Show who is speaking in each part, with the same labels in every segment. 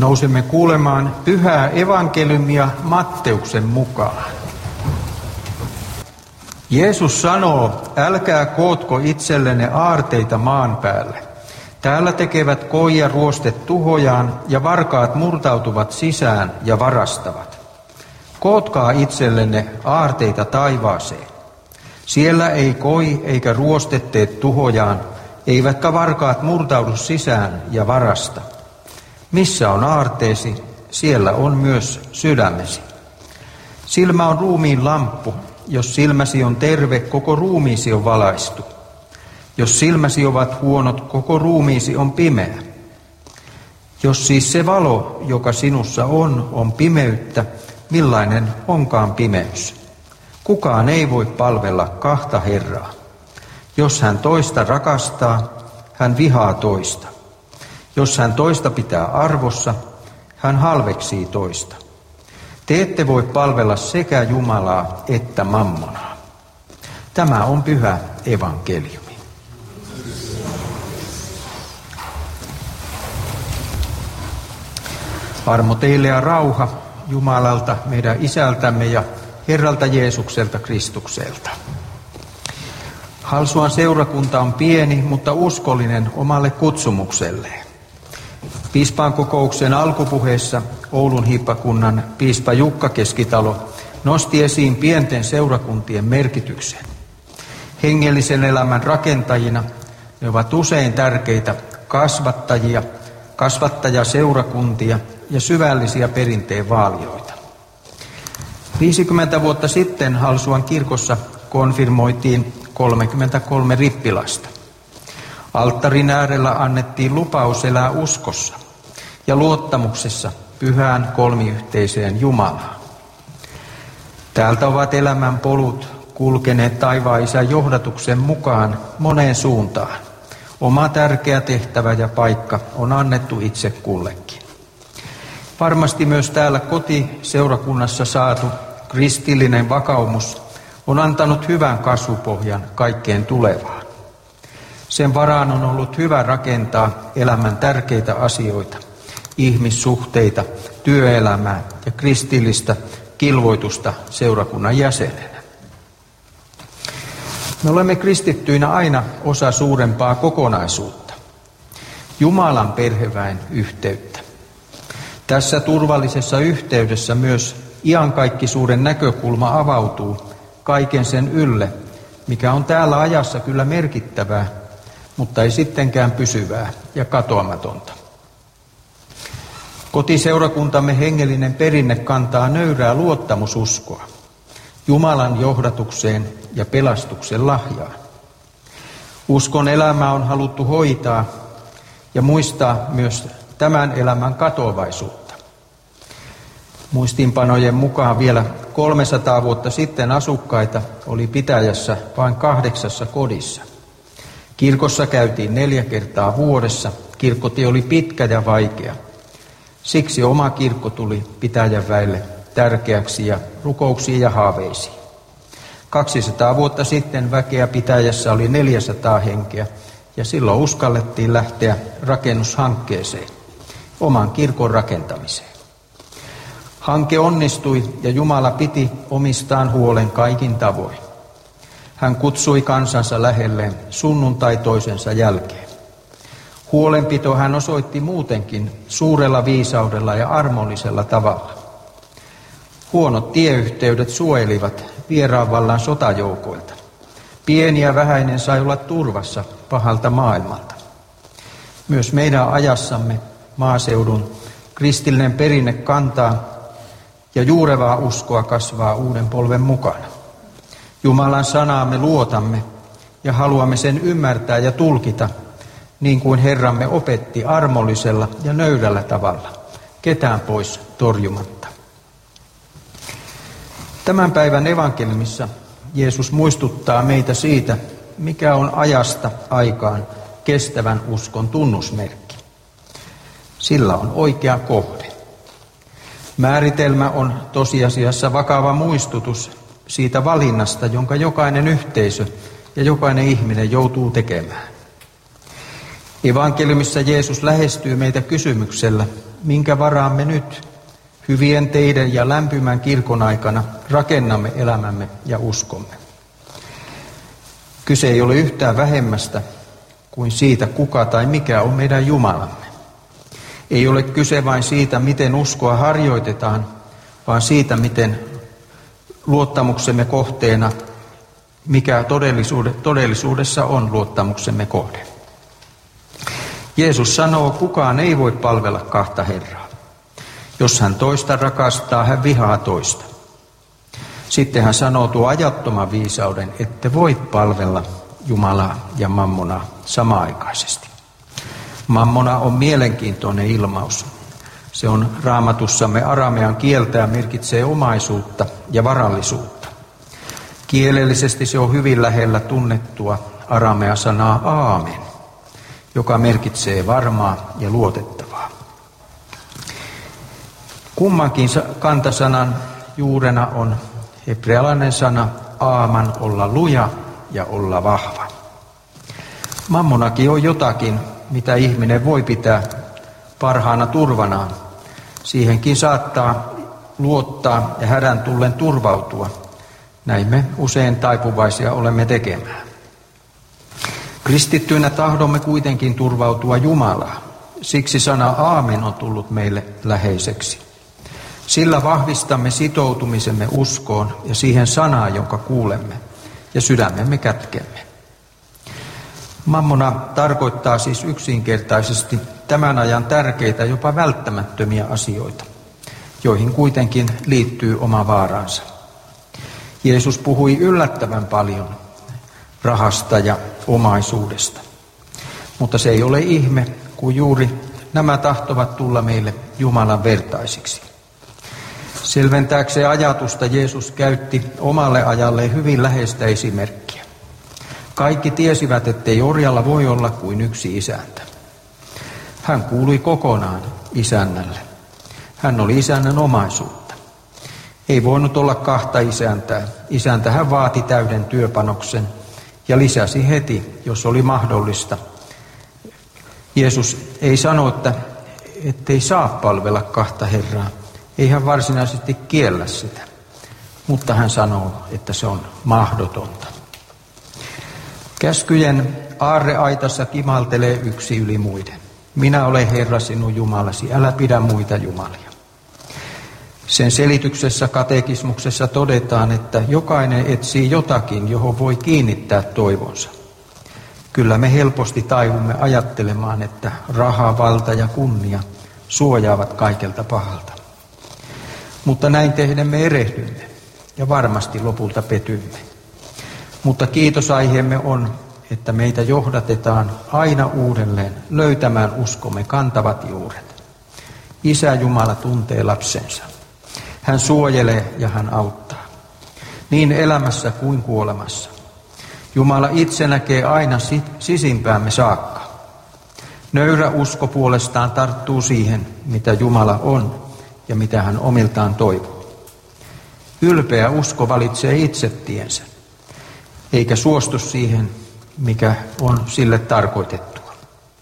Speaker 1: Nousemme kuulemaan pyhää evankeliumia Matteuksen mukaan. Jeesus sanoo, älkää kootko itsellenne aarteita maan päälle. Täällä tekevät koi ja ruostet tuhojaan ja varkaat murtautuvat sisään ja varastavat. Kootkaa itsellenne aarteita taivaaseen. Siellä ei koi eikä ruostet tee tuhojaan, eivätkä varkaat murtaudu sisään ja varasta. Missä on aarteesi, siellä on myös sydämesi. Silmä on ruumiin lamppu. Jos silmäsi on terve, koko ruumiisi on valaistu. Jos silmäsi ovat huonot, koko ruumiisi on pimeä. Jos siis se valo, joka sinussa on pimeyttä, millainen onkaan pimeys? Kukaan ei voi palvella kahta Herraa. Jos hän toista rakastaa, hän vihaa toista. Jos hän toista pitää arvossa, hän halveksii toista. Te ette voi palvella sekä Jumalaa että mammonaa. Tämä on pyhä evankeliumi. Armo teille ja rauha Jumalalta, meidän Isältämme ja Herralta Jeesukselta Kristukselta. Halsuan seurakunta on pieni, mutta uskollinen omalle kutsumukselleen. Piispaankokouksen alkupuheessa Oulun hiippakunnan piispa Jukka Keskitalo nosti esiin pienten seurakuntien merkityksen. Hengellisen elämän rakentajina ne ovat usein tärkeitä kasvattajaseurakuntia ja syvällisiä perinteen vaalijoita. 50 vuotta sitten Halsuan kirkossa konfirmoitiin 33 rippilasta. Alttarin äärellä annettiin lupaus elää uskossa ja luottamuksessa pyhään kolmiyhteiseen Jumalaan. Täältä ovat elämän polut kulkeneet taivaan Isän johdatuksen mukaan moneen suuntaan. Oma tärkeä tehtävä ja paikka on annettu itse kullekin. Varmasti myös täällä kotiseurakunnassa saatu kristillinen vakaumus on antanut hyvän kasvupohjan kaikkeen tulevaan. Sen varaan on ollut hyvä rakentaa elämän tärkeitä asioita, ihmissuhteita, työelämää ja kristillistä kilvoitusta seurakunnan jäsenenä. Me olemme kristittyinä aina osa suurempaa kokonaisuutta, Jumalan perheväen yhteyttä. Tässä turvallisessa yhteydessä myös iankaikkisuuden näkökulma avautuu kaiken sen ylle, mikä on täällä ajassa kyllä merkittävää, mutta ei sittenkään pysyvää ja katoamatonta. Kotiseurakuntamme hengellinen perinne kantaa nöyrää luottamususkoa Jumalan johdatukseen ja pelastuksen lahjaan. Uskon elämää on haluttu hoitaa ja muistaa myös tämän elämän katoavaisuutta. Muistiinpanojen mukaan vielä 300 vuotta sitten asukkaita oli pitäjässä vain 8 kodissa. Kirkossa käytiin 4 kertaa vuodessa. Kirkkotie oli pitkä ja vaikea. Siksi oma kirkko tuli pitäjän väelle tärkeäksi ja rukouksiin ja haaveisiin. 200 vuotta sitten väkeä pitäjässä oli 400 henkeä ja silloin uskallettiin lähteä rakennushankkeeseen, oman kirkon rakentamiseen. Hanke onnistui ja Jumala piti omistaan huolen kaikin tavoin. Hän kutsui kansansa lähelleen sunnuntai toisensa jälkeen. Huolenpito hän osoitti muutenkin suurella viisaudella ja armollisella tavalla. Huonot tieyhteydet suojelivat vieraan vallan sotajoukoilta. Pieni ja vähäinen sai olla turvassa pahalta maailmalta. Myös meidän ajassamme maaseudun kristillinen perinne kantaa ja juurevaa uskoa kasvaa uuden polven mukana. Jumalan sanaa me luotamme ja haluamme sen ymmärtää ja tulkita niin kuin Herramme opetti armollisella ja nöyrällä tavalla, ketään pois torjumatta. Tämän päivän evankeliumissa Jeesus muistuttaa meitä siitä, mikä on ajasta aikaan kestävän uskon tunnusmerkki. Sillä on oikea kohde. Määritelmä on tosiasiassa vakava muistutus siitä valinnasta, jonka jokainen yhteisö ja jokainen ihminen joutuu tekemään. Evankeliumissa Jeesus lähestyy meitä kysymyksellä, minkä varaan me nyt hyvien teiden ja lämpimän kirkon aikana rakennamme elämämme ja uskomme. Kyse ei ole yhtään vähemmästä kuin siitä, kuka tai mikä on meidän Jumalamme. Ei ole kyse vain siitä, miten uskoa harjoitetaan, vaan siitä, miten luottamuksemme kohteena, mikä todellisuudessa on luottamuksemme kohde. Jeesus sanoo, kukaan ei voi palvella kahta Herraa. Jos hän toista rakastaa, hän vihaa toista. Sitten hän sanoo tuo ajattoman viisauden, ette voi palvella Jumalaa ja mammonaa samaaikaisesti. Mammona on mielenkiintoinen ilmaus. Se on Raamatussamme aramean kieltä ja merkitsee omaisuutta ja varallisuutta. Kielellisesti se on hyvin lähellä tunnettua aramea-sanaa aamen, joka merkitsee varmaa ja luotettavaa. Kummankin kantasanan juurena on hebrealainen sana aaman, olla luja ja olla vahva. Mammonakin on jotakin, mitä ihminen voi pitää parhaana turvanaan. Siihenkin saattaa luottaa ja hädän tullen turvautua. Näin me usein taipuvaisia olemme tekemään. Kristittyinä tahdomme kuitenkin turvautua Jumalaan. Siksi sana aamen on tullut meille läheiseksi. Sillä vahvistamme sitoutumisemme uskoon ja siihen sanaan, jonka kuulemme, ja sydämemme kätkemme. Mammona tarkoittaa siis yksinkertaisesti tämän ajan tärkeitä, jopa välttämättömiä asioita, joihin kuitenkin liittyy oma vaaransa. Jeesus puhui yllättävän paljon rahasta ja omaisuudesta, mutta se ei ole ihme, kun juuri nämä tahtovat tulla meille Jumalan vertaisiksi. Selventääkseen ajatusta Jeesus käytti omalle ajalleen hyvin läheistä esimerkkiä. Kaikki tiesivät, ettei orjalla voi olla kuin yksi isäntä. Hän kuului kokonaan isännälle. Hän oli isännän omaisuutta. Ei voinut olla kahta isäntää. Isäntä hän vaati täyden työpanoksen ja lisäsi heti, jos oli mahdollista. Jeesus ei sano, ettei saa palvella kahta Herraa. Ei hän varsinaisesti kiellä sitä, mutta hän sanoo, että se on mahdotonta. Käskyjen aarreaitassa kimaltelee yksi yli muiden. Minä olen Herra sinun Jumalasi, älä pidä muita jumalia. Sen selityksessä katekismuksessa todetaan, että jokainen etsii jotakin, johon voi kiinnittää toivonsa. Kyllä me helposti taivumme ajattelemaan, että raha, valta ja kunnia suojaavat kaikelta pahalta. Mutta näin tehden me erehdymme ja varmasti lopulta petymme. Mutta kiitosaiheemme on, että meitä johdatetaan aina uudelleen löytämään uskomme kantavat juuret. Isä Jumala tuntee lapsensa. Hän suojelee ja hän auttaa. Niin elämässä kuin kuolemassa. Jumala itse näkee aina sisimpäämme saakka. Nöyrä usko puolestaan tarttuu siihen, mitä Jumala on ja mitä hän omiltaan toivoo. Ylpeä usko valitsee itse tiensä, eikä suostu siihen, mikä on sille tarkoitettua.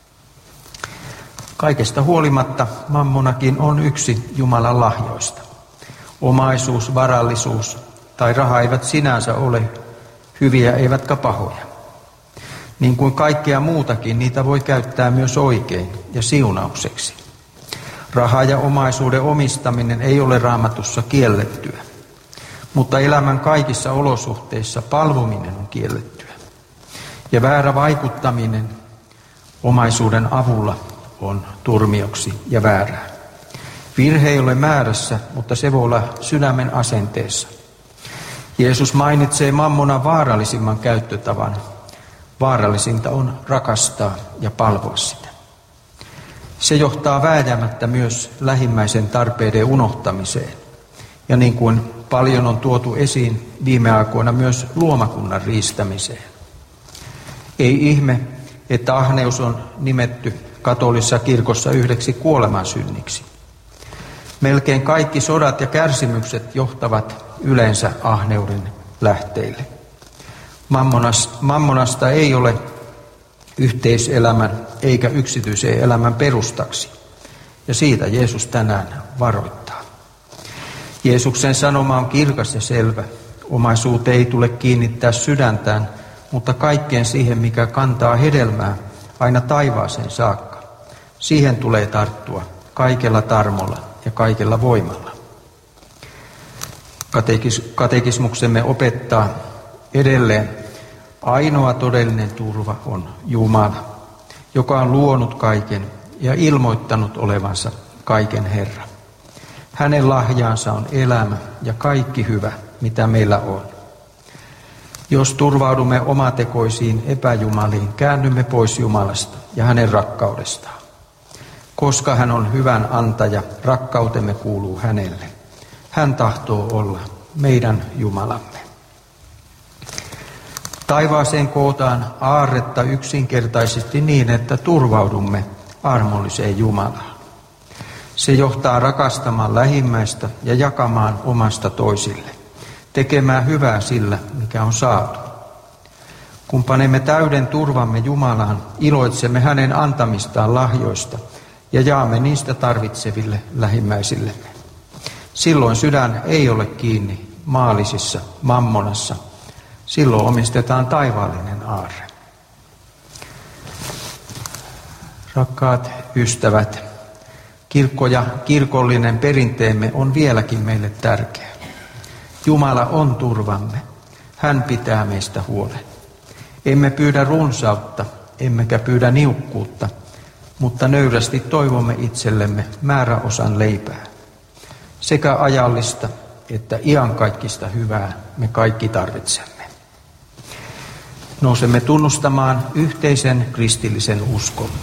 Speaker 1: Kaikesta huolimatta mammonakin on yksi Jumalan lahjoista. Omaisuus, varallisuus tai raha eivät sinänsä ole hyviä eivätkä pahoja. Niin kuin kaikkea muutakin, niitä voi käyttää myös oikein ja siunaukseksi. Raha ja omaisuuden omistaminen ei ole Raamatussa kiellettyä, mutta elämän kaikissa olosuhteissa palvominen on kiellettyä. Ja väärä vaikuttaminen omaisuuden avulla on turmioksi ja väärää. Virhe ei ole määrässä, mutta se voi olla sydämen asenteessa. Jeesus mainitsee mammonan vaarallisimman käyttötavan. Vaarallisinta on rakastaa ja palvoa sitä. Se johtaa vääjäämättä myös lähimmäisen tarpeiden unohtamiseen. Ja niin kuin paljon on tuotu esiin viime aikoina myös luomakunnan riistämiseen. Ei ihme, että ahneus on nimetty katolisessa kirkossa yhdeksi kuolemansynniksi. Melkein kaikki sodat ja kärsimykset johtavat yleensä ahneuden lähteille. Mammonasta ei ole yhteiselämän eikä yksityisen elämän perustaksi. Ja siitä Jeesus tänään varoittaa. Jeesuksen sanoma on kirkas ja selvä. Omaisuuteen ei tule kiinnittää sydäntään, mutta kaikkeen siihen, mikä kantaa hedelmää, aina taivaaseen saakka. Siihen tulee tarttua kaikella tarmolla ja kaikella voimalla. Katekismuksemme opettaa edelleen, ainoa todellinen turva on Jumala, joka on luonut kaiken ja ilmoittanut olevansa kaiken Herra. Hänen lahjaansa on elämä ja kaikki hyvä, mitä meillä on. Jos turvaudumme omatekoisiin epäjumaliin, käännymme pois Jumalasta ja hänen rakkaudestaan. Koska hän on hyvän antaja, rakkautemme kuuluu hänelle. Hän tahtoo olla meidän Jumalamme. Taivaaseen kootaan aarretta yksinkertaisesti niin, että turvaudumme armolliseen Jumalaan. Se johtaa rakastamaan lähimmäistä ja jakamaan omasta toisille, tekemään hyvää sillä, mikä on saatu. Kun panemme täyden turvamme Jumalaan, iloitsemme hänen antamistaan lahjoista ja jaamme niistä tarvitseville lähimmäisillemme. Silloin sydän ei ole kiinni maallisissa mammonassa. Silloin omistetaan taivaallinen aarre. Rakkaat ystävät, kirkko ja kirkollinen perinteemme on vieläkin meille tärkeä. Jumala on turvamme. Hän pitää meistä huolen. Emme pyydä runsautta, emmekä pyydä niukkuutta, mutta nöyrästi toivomme itsellemme määräosan leipää. Sekä ajallista että iankaikkista hyvää me kaikki tarvitsemme. Nousemme tunnustamaan yhteisen kristillisen uskomme.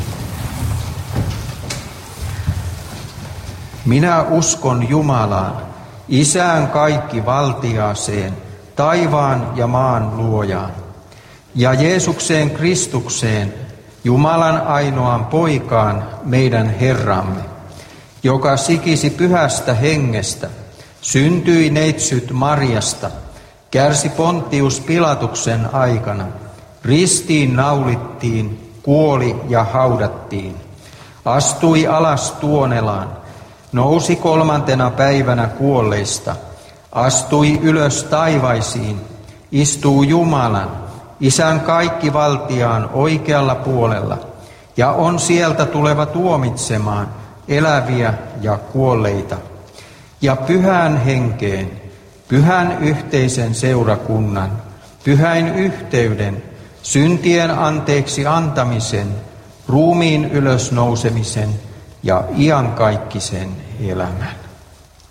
Speaker 1: Minä uskon Jumalaan, Isään kaikkivaltiaaseen, taivaan ja maan luojaan, ja Jeesukseen Kristukseen, Jumalan ainoaan poikaan, meidän Herramme, joka sikisi pyhästä hengestä, syntyi neitsyt Marjasta, kärsi Pontius Pilatuksen aikana, ristiin naulittiin, kuoli ja haudattiin, astui alas Tuonelaan, nousi 3. päivänä kuolleista, astui ylös taivaisiin, istuu Jumalan, Isän kaikkivaltiaan oikealla puolella, ja on sieltä tuleva tuomitsemaan eläviä ja kuolleita, ja pyhään henkeen, pyhän yhteisen seurakunnan, pyhäin yhteyden, syntien anteeksi antamisen, ruumiin ylösnousemisen ja iankaikkisen elämän.